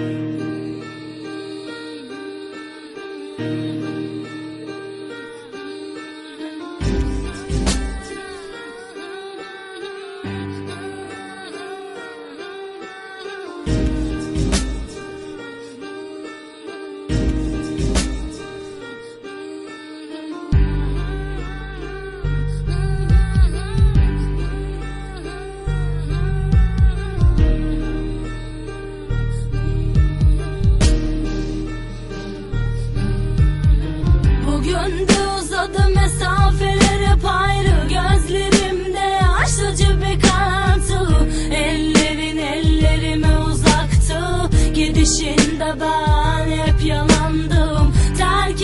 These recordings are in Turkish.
Bugün de uzadı mesafeler hep ayrı. Gözlerimde aşıcı bir karartı. Ellerin ellerime uzaktı. Gidişinde ben hep yalandım. Terk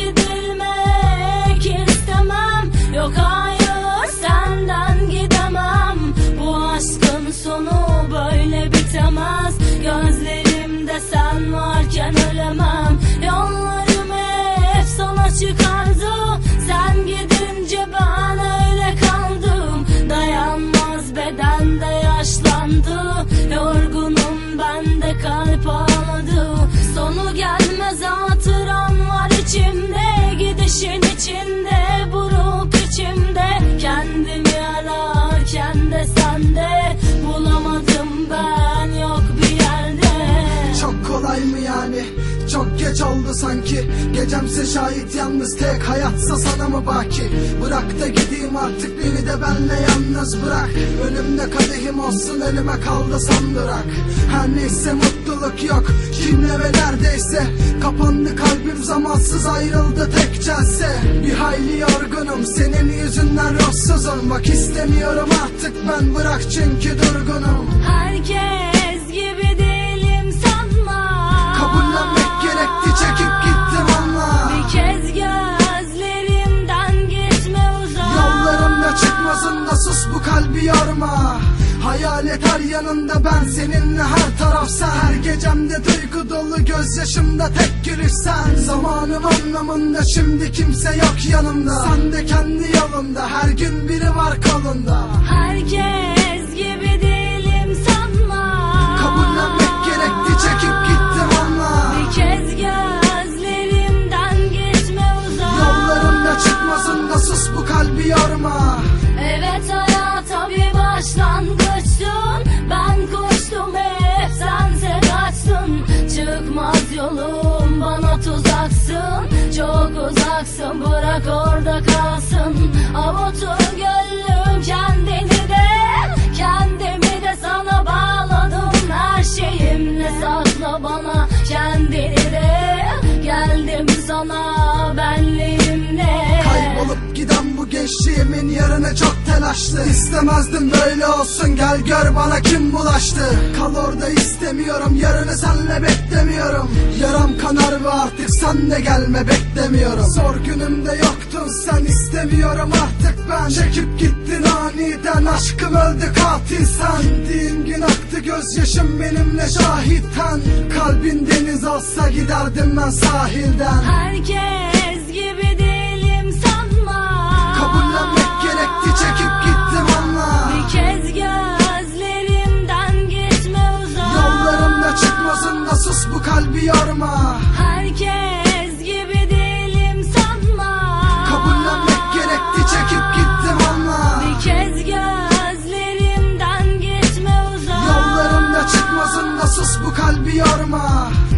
edilmek istemem. Yok hayır, senden gidemem. Bu aşkın sonu böyle bitemez. Gözlerimde sen varken ölemem. Yollarım hep sana çıkardı. Sen gidince ben öyle kaldım. Dayanmaz beden de yaşlandı. Yorgunum ben de, kalp ağladı. Sonu gelmez hatıram var içimde. Gidişin içinde, buruk içimde. Kendimi ararken de sende bulamadım ben, yok bir yerde. Çok kolay mı yani? Çok geç oldu sanki. Gecemse şahit yalnız, tek hayatsa sana mı baki? Bırak da gideyim artık, beni de benle yalnız bırak. Önümde kadehim olsun, elime kaldı sandırak. Her neyse mutluluk yok, kimle ve neredeyse. Kapandı kalbim, zamansız ayrıldı tek celse. Bir hayli yorgunum, senin yüzünden ruhsuzum. Bak istemiyorum artık ben, bırak çünkü durgunum. Herkes gibi değilim sanma. Kabullenmek gerekti, çekip gittim anla. Bir kez gözlerimden gitme uzak. Yollarımda çıkmasın da sus, bu kalbi yorma. Hayalet her yanında, ben seninle her taraf sen. Her gecemde duygu dolu, gözyaşımda tek gülüş sen. Zamanım anlamında şimdi kimse yok yanımda. Sen de kendi yolunda, her gün biri var kolunda. Herkes gibi değilim sanma. Kabullenmek gerekti, çekip gittim anla. Bir kez gözlerimden gitme uzak. Yollarımda çıkmasın da sus, bu kalbi yorma. Evet, hayata bir başlangıçtın. Ben koştum hep, sense kaçtın. Çıkmaz yolum, bana tuzaksın. Çok uzaksın, bırak orada kalsın. Avutun gönlüm kendini de, kendimi de sana bağladım. Her şeyimle sakla bana kendini de. Geldim sana benliğimle. Kaybolup giden bu gençliğimin yarını çok telaşlı. İstemezdim böyle olsun, gel gör bana kim bulaştı. Kal orada istemiyorum, yarını senle beklemiyorum. Yaram kanar ve artık sen de gelme beklemiyorum. Zor günümde yoktun sen, istemiyorum artık ben. Çekip gittin aniden, aşkım öldü katil sen. Gittiğin gün aktı gözyaşım benimle şahitten. Kalbin deniz olsa giderdim ben sahilden. Herkes gibi değilim sanma. Kabullenmek gerekti, çekip gittim anla. Bir kez gözlerimden gitme uzak. Yollarımda çıkmasın da sus, bu kalbi yorma. Herkes gibi değilim sanma. Kabullenmek gerekti, çekip gittim anla. Bir kez gözlerimden gitme uzak. Yollarımda çıkmasın da sus, bu kalbi yorma.